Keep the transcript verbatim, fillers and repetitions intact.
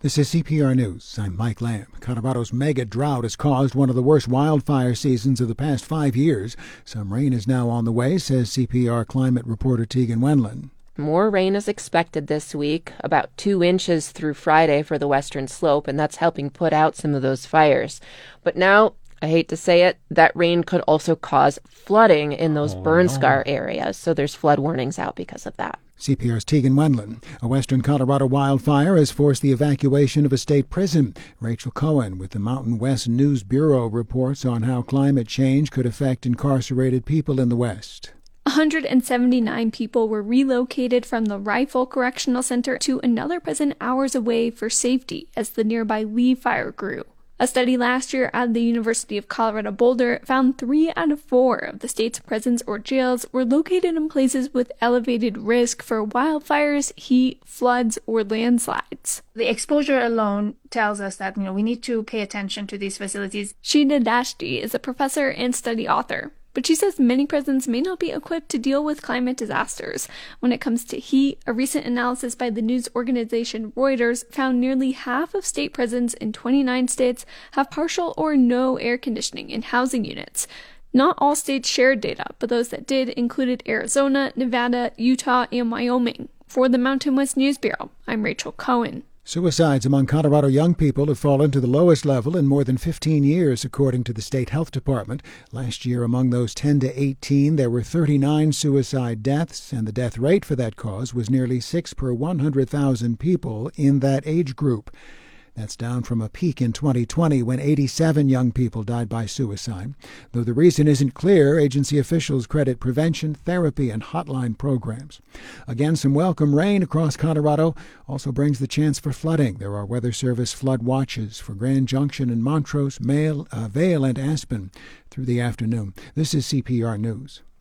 This is C P R News. I'm Mike Lamb. Colorado's mega drought has caused one of the worst wildfire seasons of the past five years. Some rain is now on the way, says C P R climate reporter Tegan Wendland. More rain is expected this week, about two inches through Friday for the western slope, and that's helping put out some of those fires. But now, I hate to say it, that rain could also cause flooding in those oh, burn no. scar areas, so there's flood warnings out because of that. C P R's Tegan Wendland. A western Colorado wildfire has forced the evacuation of a state prison. Rachel Cohen with the Mountain West News Bureau reports on how climate change could affect incarcerated people in the West. one hundred seventy-nine people were relocated from the Rifle Correctional Center to another prison hours away for safety as the nearby Lee fire grew. A study last year at the University of Colorado Boulder found three out of four of the state's prisons or jails were located in places with elevated risk for wildfires, heat, floods, or landslides. The exposure alone tells us that, you know, we need to pay attention to these facilities. Sheena Dashti is a professor and study author, but she says many prisons may not be equipped to deal with climate disasters. When it comes to heat, a recent analysis by the news organization Reuters found nearly half of state prisons in twenty-nine states have partial or no air conditioning in housing units. Not all states shared data, but those that did included Arizona, Nevada, Utah, and Wyoming. For the Mountain West News Bureau, I'm Rachel Cohen. Suicides among Colorado young people have fallen to the lowest level in more than fifteen years, according to the state health department. Last year, among those ten to eighteen, there were thirty-nine suicide deaths, and the death rate for that cause was nearly six per one hundred thousand people in that age group. That's down from a peak in twenty twenty when eighty-seven young people died by suicide. Though the reason isn't clear, agency officials credit prevention, therapy, and hotline programs. Again, some welcome rain across Colorado also brings the chance for flooding. There are Weather Service flood watches for Grand Junction and Montrose, Vail, uh, Vail, and Aspen through the afternoon. This is C P R News.